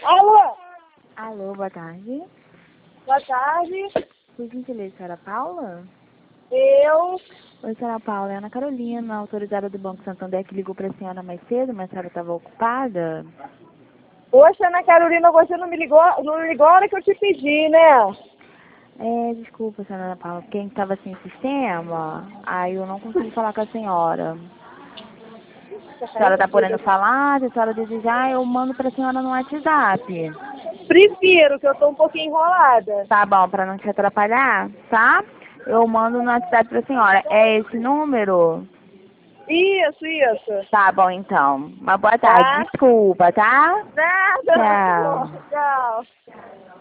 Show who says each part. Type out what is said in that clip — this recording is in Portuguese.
Speaker 1: Alô?
Speaker 2: Alô, boa tarde.
Speaker 1: Boa tarde.
Speaker 2: Por gentileza, senhora Paula?
Speaker 1: Eu.
Speaker 2: Oi, senhora Paula, é Ana Carolina, autorizada do Banco Santander, que ligou para a senhora mais cedo, mas a senhora estava ocupada.
Speaker 1: Poxa, Ana Carolina, você não me ligou a hora que eu te pedi, né?
Speaker 2: Desculpa, senhora Paula, quem estava sem sistema, aí eu não consegui falar com a senhora. A senhora está podendo falar, se a senhora desejar, eu mando para a senhora no WhatsApp.
Speaker 1: Prefiro, que eu tô um pouquinho enrolada.
Speaker 2: Tá bom, para não te atrapalhar, tá? Eu mando no WhatsApp para a senhora. É esse número?
Speaker 1: Isso.
Speaker 2: Tá bom, então. Uma boa tarde.
Speaker 1: Tá?
Speaker 2: Desculpa, tá?
Speaker 1: Nada, tá bom.
Speaker 2: Tchau.
Speaker 1: Tchau.